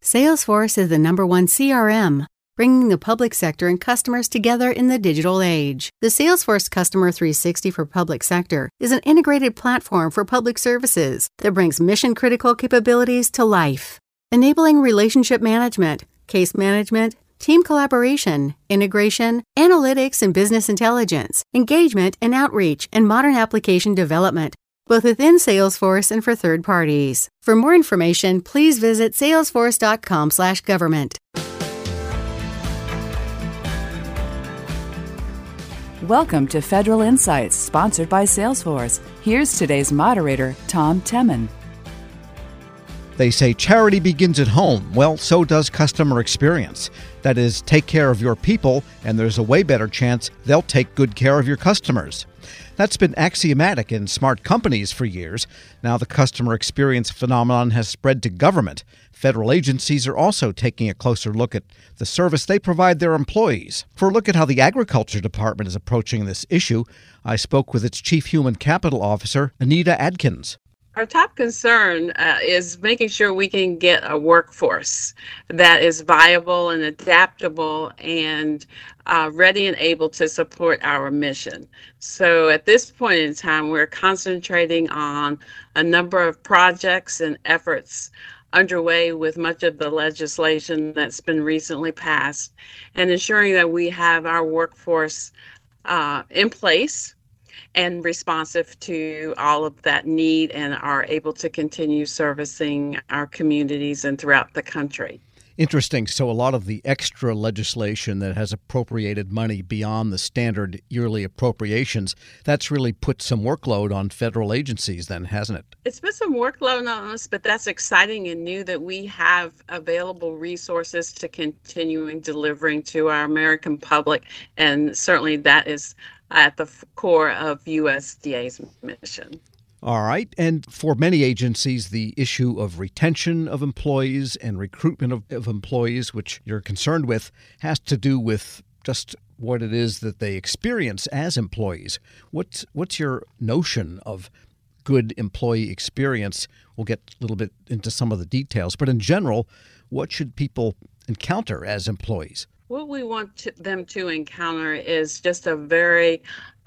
Salesforce is the #1 CRM, bringing the public sector and customers together in the digital age. The Salesforce Customer 360 for Public Sector is an integrated platform for public services that brings mission-critical capabilities to life, enabling relationship management, case management, team collaboration, integration, analytics and business intelligence, engagement and outreach, and modern application development, both within Salesforce and for third parties. For more information, please visit salesforce.com/government. Welcome to Federal Insights, sponsored by Salesforce. Here's today's moderator, Tom Temin. They say charity begins at home. Well, so does customer experience. That is, take care of your people, and there's a way better chance they'll take good care of your customers. That's been axiomatic in smart companies for years. Now the customer experience phenomenon has spread to government. Federal agencies are also taking a closer look at the service they provide their employees. For a look at how the Agriculture Department is approaching this issue, I spoke with its Chief Human Capital Officer, Anita Adkins. Our top concern is making sure we can get a workforce that is viable and adaptable and ready and able to support our mission. So at this point in time, we're concentrating on a number of projects and efforts underway with much of the legislation that's been recently passed, and ensuring that we have our workforce in place and responsive to all of that need and are able to continue servicing our communities and throughout the country. Interesting. So a lot of the extra legislation that has appropriated money beyond the standard yearly appropriations, that's really put some workload on federal agencies then, hasn't it? It's put some workload on us, but that's exciting and new that we have available resources to continuing delivering to our American public. And certainly that is at the core of USDA's mission. All right. And for many agencies, the issue of retention of employees and recruitment of employees, which you're concerned with, has to do with just what it is that they experience as employees. What's your notion of good employee experience? We'll get a little bit into some of the details, but in general, what should people encounter as employees? What we want them to encounter is just a very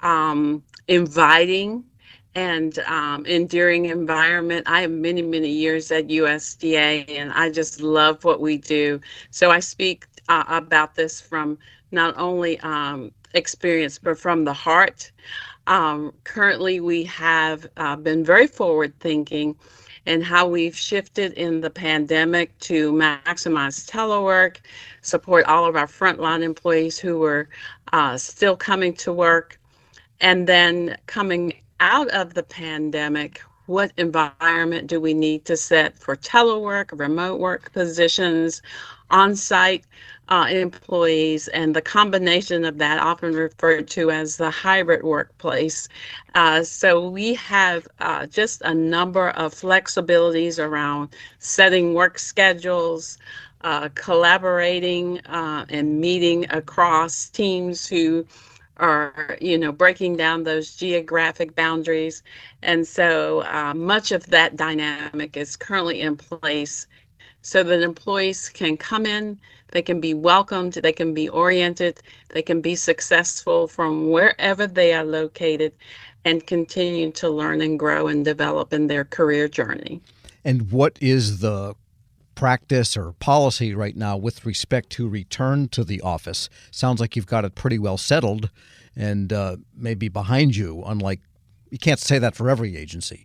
inviting and enduring environment. I have many, many years at USDA, and I just love what we do. So I speak about this from not only experience, but from the heart. Currently, we have been very forward-thinking and how we've shifted in the pandemic to maximize telework, support all of our frontline employees who are still coming to work, and then coming out of the pandemic, what environment do we need to set for telework, remote work positions, on-site employees, and the combination of that, often referred to as the hybrid workplace. So we have just a number of flexibilities around setting work schedules, collaborating and meeting across teams who are, breaking down those geographic boundaries. And so much of that dynamic is currently in place so that employees can come in, they can be welcomed, they can be oriented, they can be successful from wherever they are located and continue to learn and grow and develop in their career journey. And what is the practice or policy right now with respect to return to the office? Sounds like you've got it pretty well settled and maybe behind you, unlike, you can't say that for every agency.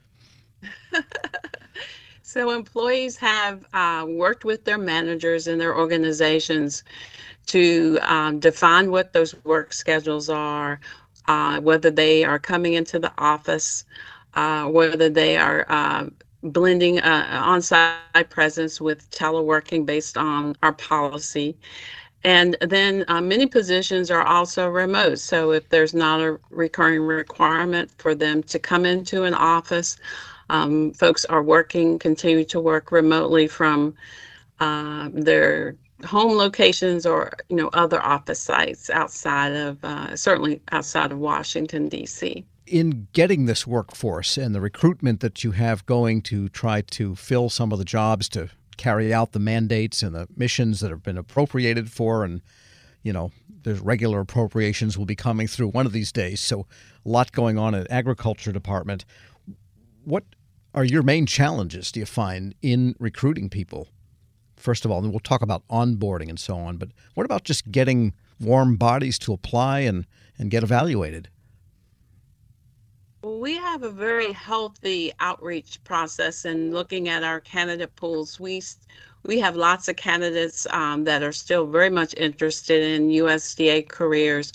So employees have worked with their managers and their organizations to define what those work schedules are, whether they are coming into the office, whether they are blending on-site presence with teleworking based on our policy. And then many positions are also remote. So if there's not a recurring requirement for them to come into an office, folks are continue to work remotely from their home locations or, other office sites outside of, certainly outside of Washington, D.C. In getting this workforce and the recruitment that you have going to try to fill some of the jobs to carry out the mandates and the missions that have been appropriated for. And, there's regular appropriations will be coming through one of these days. So a lot going on at Agriculture Department. What are your main challenges, do you find, in recruiting people? First of all, and we'll talk about onboarding and so on, but what about just getting warm bodies to apply and get evaluated? We have a very healthy outreach process, and looking at our candidate pools, we have lots of candidates that are still very much interested in USDA careers.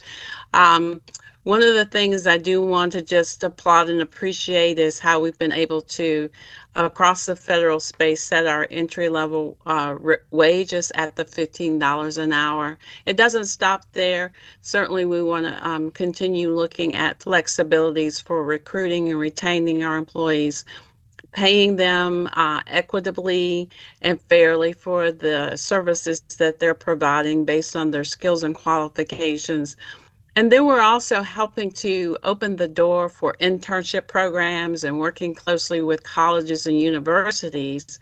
One of the things I do want to just applaud and appreciate is how we've been able to, across the federal space, set our entry-level wages at the $15 an hour. It doesn't stop there. Certainly, we want to continue looking at flexibilities for recruiting and retaining our employees, paying them equitably and fairly for the services that they're providing based on their skills and qualifications. And then we're also helping to open the door for internship programs and working closely with colleges and universities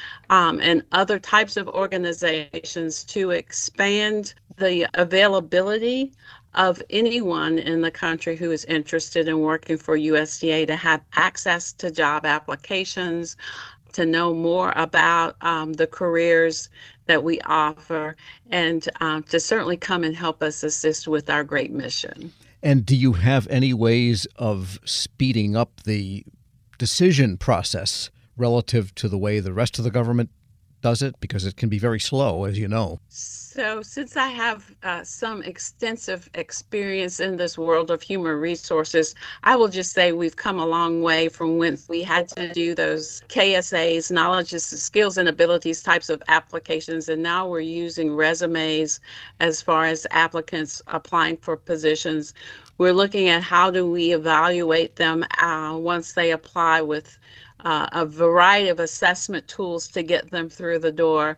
and other types of organizations to expand the availability of anyone in the country who is interested in working for USDA to have access to job applications, to know more about the careers that we offer, and to certainly come and help us assist with our great mission. And do you have any ways of speeding up the decision process relative to the way the rest of the government does it? Because it can be very slow, as you know. So since I have some extensive experience in this world of human resources, I will just say we've come a long way from when we had to do those KSAs, knowledge, skills, and abilities types of applications. And now we're using resumes as far as applicants applying for positions. We're looking at how do we evaluate them once they apply with a variety of assessment tools to get them through the door.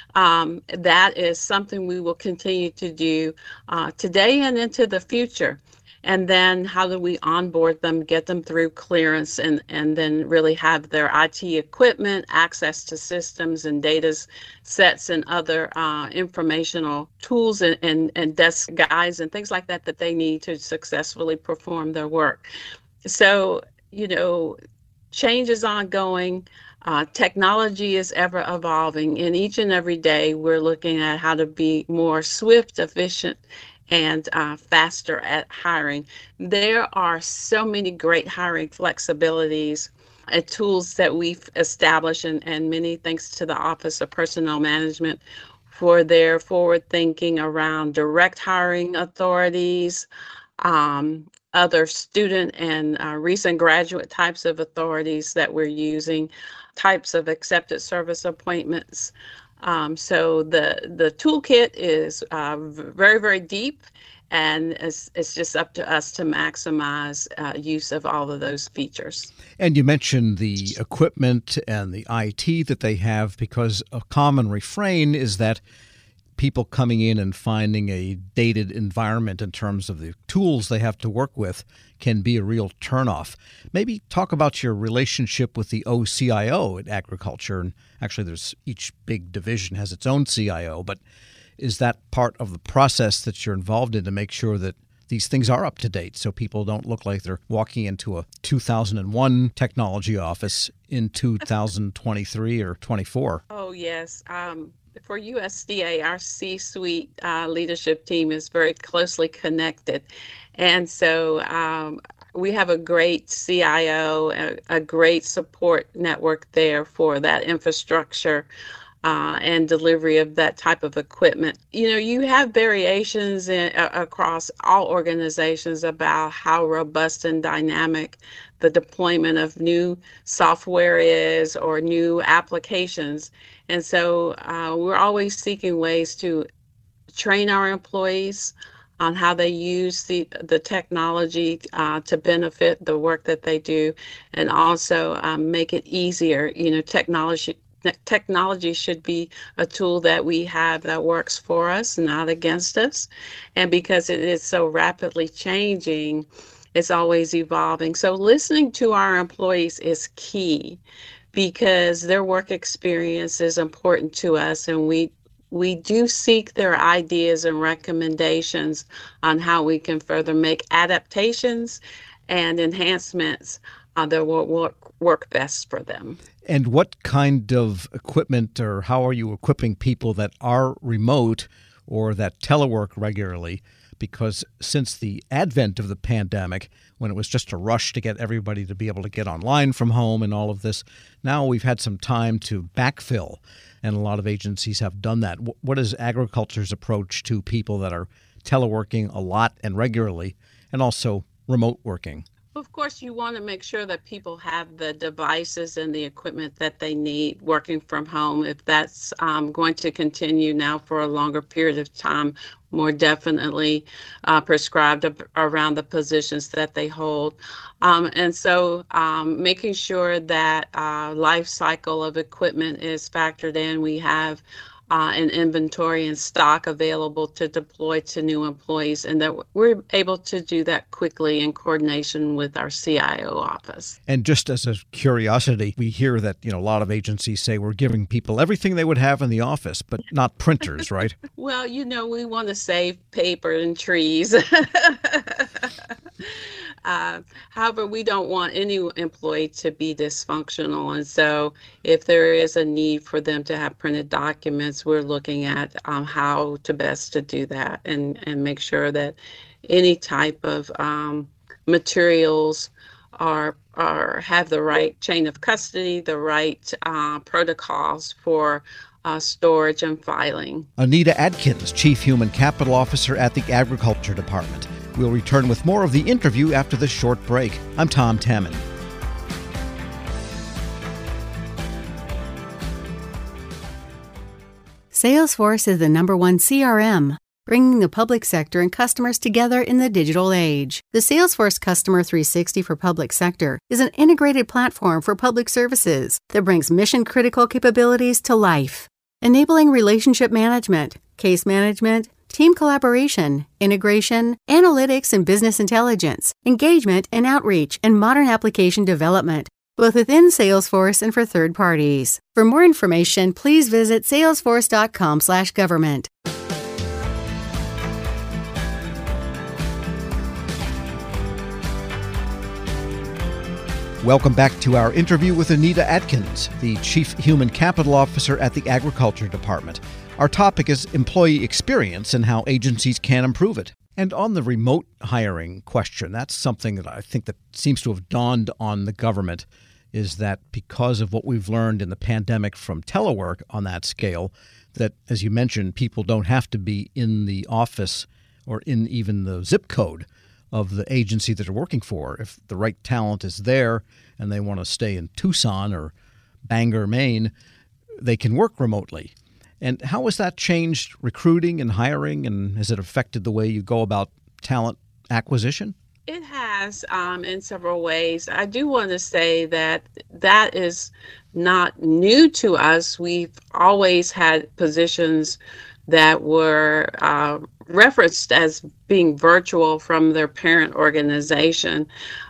That is something we will continue to do today and into the future. And then how do we onboard them, get them through clearance, and then really have their IT equipment, access to systems and data sets and other informational tools and desk guides and things like that they need to successfully perform their work. So, change is ongoing. Technology is ever evolving, and each and every day we're looking at how to be more swift, efficient, and faster at hiring. There are so many great hiring flexibilities and tools that we've established, and many thanks to the Office of Personnel Management for their forward thinking around direct hiring authorities, other student and recent graduate types of authorities that we're using, types of accepted service appointments. So the toolkit is very, very deep, and it's just up to us to maximize use of all of those features. And you mentioned the equipment and the IT that they have, because a common refrain is that people coming in and finding a dated environment in terms of the tools they have to work with can be a real turnoff. Maybe talk about your relationship with the OCIO at Agriculture. And actually, each big division has its own CIO, but is that part of the process that you're involved in to make sure that these things are up to date so people don't look like they're walking into a 2001 technology office in 2023 or 24? Oh, yes. For USDA, our C-suite leadership team is very closely connected. And so we have a great CIO, a great support network there for that infrastructure and delivery of that type of equipment. You have variations across all organizations about how robust and dynamic the deployment of new software is or new applications. And so we're always seeking ways to train our employees on how they use the technology to benefit the work that they do, and also make it easier. Technology should be a tool that we have that works for us, not against us. And because it is so rapidly changing, it's always evolving. So listening to our employees is key because their work experience is important to us, and we do seek their ideas and recommendations on how we can further make adaptations and enhancements that will work best for them. And what kind of equipment, or how are you equipping people that are remote or that telework regularly? Because since the advent of the pandemic, when it was just a rush to get everybody to be able to get online from home and all of this, now we've had some time to backfill, and a lot of agencies have done that. What is agriculture's approach to people that are teleworking a lot and regularly, and also remote working? Of course, you want to make sure that people have the devices and the equipment that they need working from home. If that's going to continue now for a longer period of time, more definitely prescribed around the positions that they hold. And so making sure that life cycle of equipment is factored in. We have an inventory and stock available to deploy to new employees, and that we're able to do that quickly in coordination with our CIO office. And just as a curiosity, we hear that a lot of agencies say we're giving people everything they would have in the office, but not printers, right? Well, we want to save paper and trees. However, we don't want any employee to be dysfunctional. And so if there is a need for them to have printed documents, we're looking at how to best to do that and make sure that any type of materials have the right chain of custody, the right protocols for storage and filing. Anita Adkins, Chief Human Capital Officer at the Agriculture Department. We'll return with more of the interview after this short break. I'm Tom Temin. Salesforce is the #1 CRM, bringing the public sector and customers together in the digital age. The Salesforce Customer 360 for Public Sector is an integrated platform for public services that brings mission-critical capabilities to life, enabling relationship management, case management, team collaboration, integration, analytics and business intelligence, engagement and outreach, and modern application development, both within Salesforce and for third parties. For more information, please visit salesforce.com/government. Welcome back to our interview with Anita Adkins, the Chief Human Capital Officer at the Agriculture Department. Our topic is employee experience and how agencies can improve it. And on the remote hiring question, that's something that I think that seems to have dawned on the government, is that because of what we've learned in the pandemic from telework on that scale, that, as you mentioned, people don't have to be in the office or in even the zip code of the agency that they're working for. If the right talent is there and they want to stay in Tucson or Bangor, Maine, they can work remotely. And how has that changed recruiting and hiring, and has it affected the way you go about talent acquisition? It has in several ways. I do want to say that is not new to us. We've always had positions that were referenced as being virtual from their parent organization.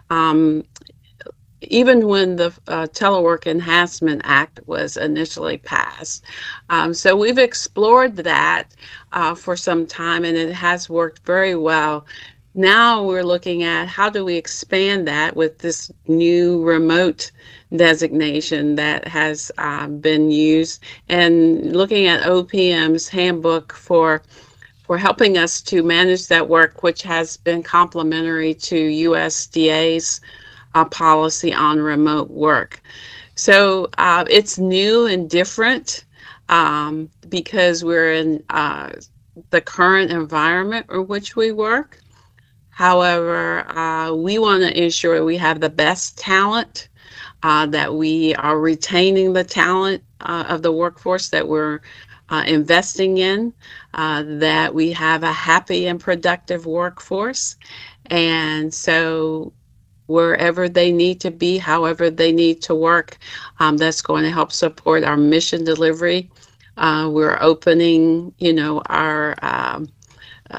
Even when the Telework Enhancement Act was initially passed. So we've explored that for some time, and it has worked very well. Now we're looking at how do we expand that with this new remote designation that has been used, and looking at OPM's handbook for helping us to manage that work, which has been complementary to USDA's policy on remote work. So it's new and different because we're in the current environment in which we work. However, we want to ensure we have the best talent, that we are retaining the talent of the workforce that we're investing in, that we have a happy and productive workforce. And so wherever they need to be, however they need to work, that's going to help support our mission delivery. We're opening, our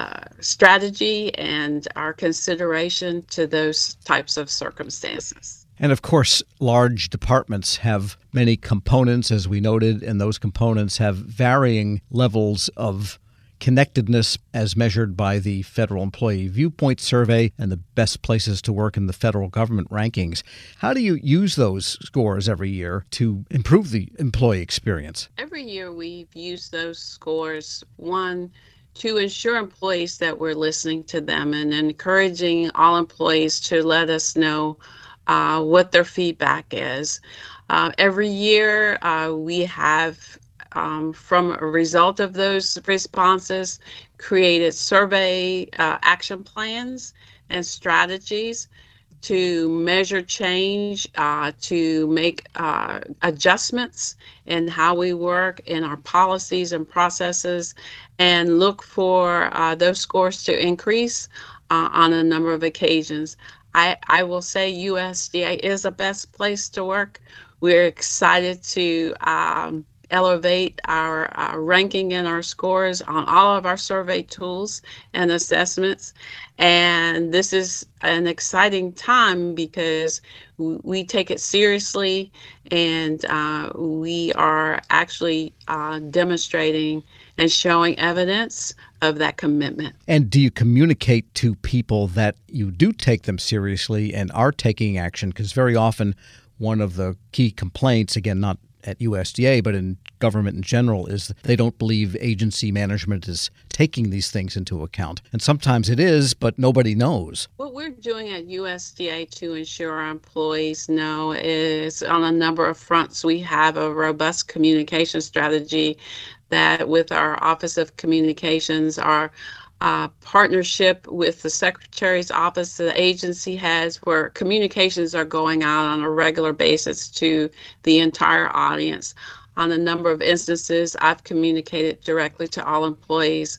strategy and our consideration to those types of circumstances. And of course, large departments have many components, as we noted, and those components have varying levels of connectedness as measured by the Federal Employee Viewpoint Survey and the best places to work in the federal government rankings. How do you use those scores every year to improve the employee experience? Every year we've used those scores, one, to ensure employees that we're listening to them and encouraging all employees to let us know what their feedback is. Every year we have from a result of those responses, created survey action plans and strategies to measure change, to make adjustments in how we work in our policies and processes, and look for those scores to increase on a number of occasions. I will say USDA is a best place to work. We're excited to elevate our ranking and our scores on all of our survey tools and assessments. And this is an exciting time because we take it seriously, and we are actually demonstrating and showing evidence of that commitment. And do you communicate to people that you do take them seriously and are taking action? Because very often one of the key complaints, again, not at USDA, but in government in general, is that they don't believe agency management is taking these things into account. And sometimes it is, but nobody knows. What we're doing at USDA to ensure our employees know is on a number of fronts. We have a robust communication strategy that with our Office of Communications, our partnership with the Secretary's office, the agency has, where communications are going out on a regular basis to the entire audience. On a number of instances, I've communicated directly to all employees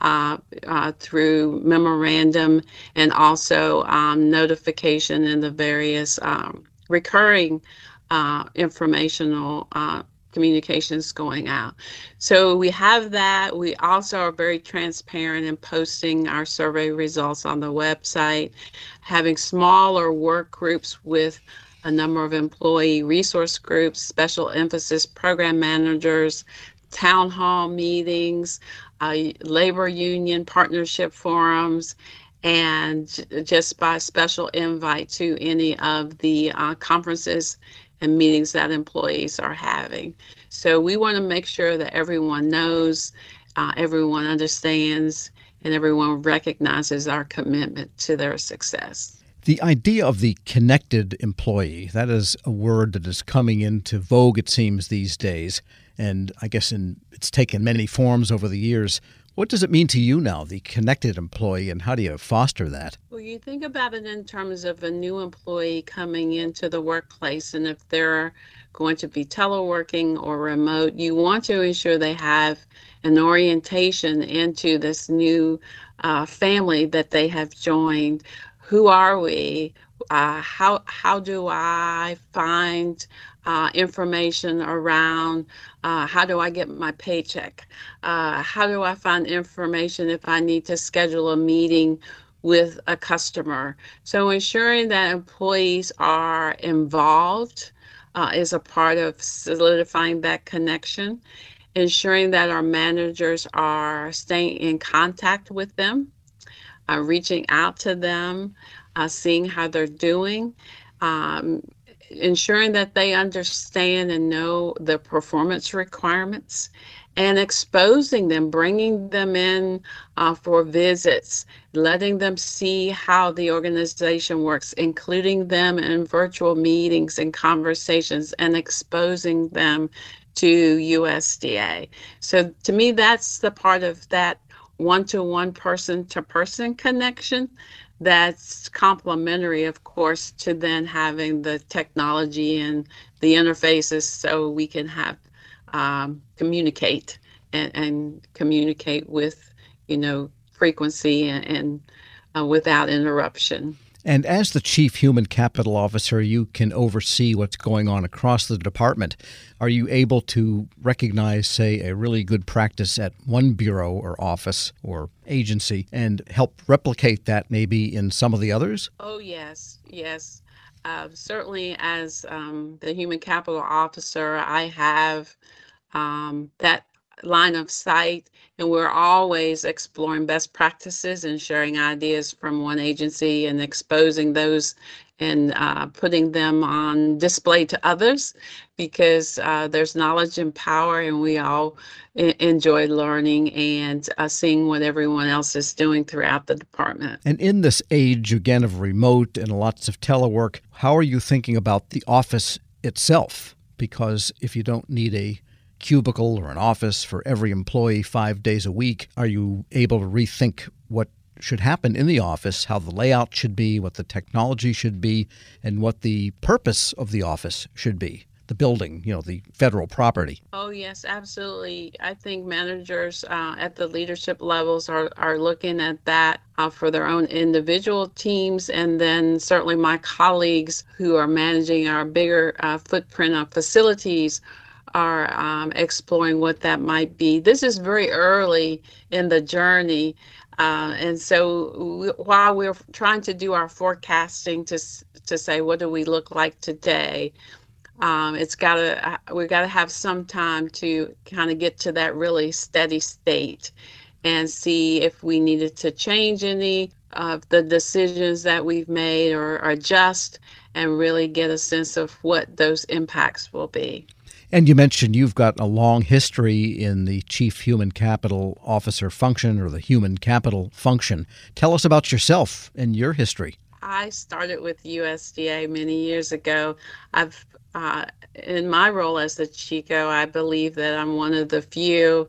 through memorandum and also notification in the various recurring informational communications going out. So we have that. We also are very transparent in posting our survey results on the website, having smaller work groups with a number of employee resource groups, special emphasis program managers, town hall meetings, labor union partnership forums, and just by special invite to any of the conferences and meetings that employees are having. So we want to make sure that everyone knows, everyone understands, and everyone recognizes our commitment to their success. The idea of the connected employee, that is a word that is coming into vogue, it seems, these days. And I guess it's taken many forms over the years. What does it mean to you now, the connected employee, and how do you foster that? Well, you think about it in terms of a new employee coming into the workplace, and if they're going to be teleworking or remote, you want to ensure they have an orientation into this new family that they have joined. Who are we? How do I find information around how do I get my paycheck? How do I find information if I need to schedule a meeting with a customer? So ensuring that employees are involved is a part of solidifying that connection. Ensuring that our managers are staying in contact with them, reaching out to them, seeing how they're doing, ensuring that they understand and know the performance requirements, and exposing them, bringing them in for visits, letting them see how the organization works, including them in virtual meetings and conversations, and exposing them to USDA. So to me, that's the part of that one-to-one, person-to-person connection that's complementary, of course, to then having the technology and the interfaces so we can have communicate and communicate with, frequency and without interruption. And as the Chief Human Capital Officer, you can oversee what's going on across the department. Are you able to recognize, say, a really good practice at one bureau or office or agency and help replicate that maybe in some of the others? Oh, yes. Certainly, as the human capital officer, I have that line of sight, and we're always exploring best practices and sharing ideas from one agency and exposing those and putting them on display to others, because there's knowledge and power, and we all enjoy learning and seeing what everyone else is doing throughout the department. And in this age, again, of remote and lots of telework, how are you thinking about the office itself? Because if you don't need a cubicle or an office for every employee 5 days a week, are you able to rethink what should happen in the office, how the layout should be, what the technology should be, and what the purpose of the office should be? The building, the federal property. Oh, yes, absolutely. I think managers at the leadership levels are looking at that for their own individual teams. And then certainly my colleagues who are managing our bigger footprint of facilities are exploring what that might be. This is very early in the journey. And so while we're trying to do our forecasting to say, what do we look like today? We've got to have some time to kind of get to that really steady state and see if we needed to change any of the decisions that we've made or adjust, and really get a sense of what those impacts will be. And you mentioned you've got a long history in the Chief Human Capital Officer function, or the human capital function. Tell us about yourself and your history. I started with USDA many years ago. In my role as the CHICO, I believe that I'm one of the few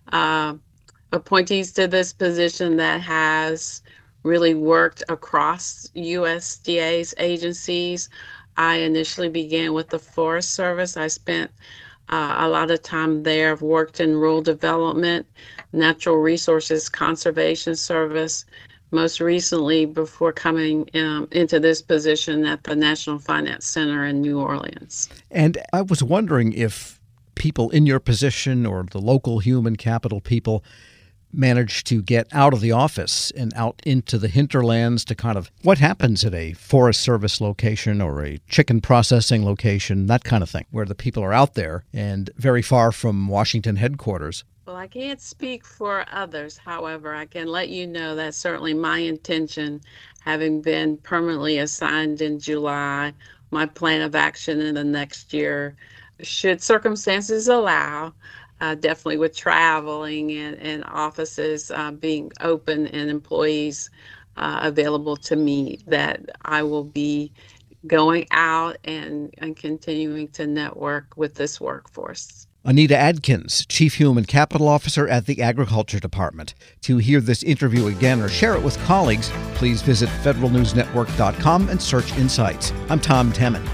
appointees to this position that has really worked across USDA's agencies. I initially began with the Forest Service. I spent a lot of time there. I've worked in rural development, natural resources conservation service, most recently before coming into this position at the National Finance Center in New Orleans. And I was wondering if people in your position or the local human capital people managed to get out of the office and out into the hinterlands to kind of what happens at a Forest Service location or a chicken processing location, that kind of thing, where the people are out there and very far from Washington headquarters. Well, I can't speak for others. However, I can let you know that's certainly my intention, having been permanently assigned in July. My plan of action in the next year, should circumstances allow, definitely with traveling and offices being open and employees available to meet, that I will be going out and continuing to network with this workforce. Anita Adkins, Chief Human Capital Officer at the Agriculture Department. To hear this interview again or share it with colleagues, please visit federalnewsnetwork.com and search Insights. I'm Tom Temin.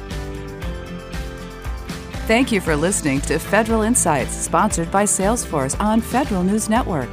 Thank you for listening to Federal Insights, sponsored by Salesforce on Federal News Network.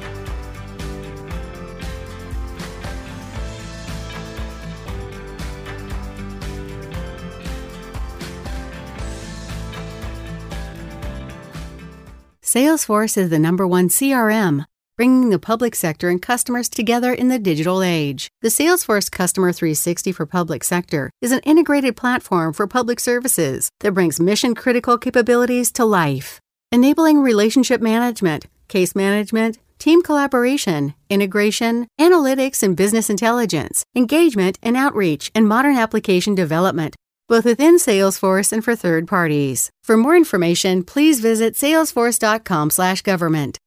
Salesforce is the #1 CRM, bringing the public sector and customers together in the digital age. The Salesforce Customer 360 for Public Sector is an integrated platform for public services that brings mission-critical capabilities to life, enabling relationship management, case management, team collaboration, integration, analytics and business intelligence, engagement and outreach, and modern application development, both within Salesforce and for third parties. For more information, please visit salesforce.com/government.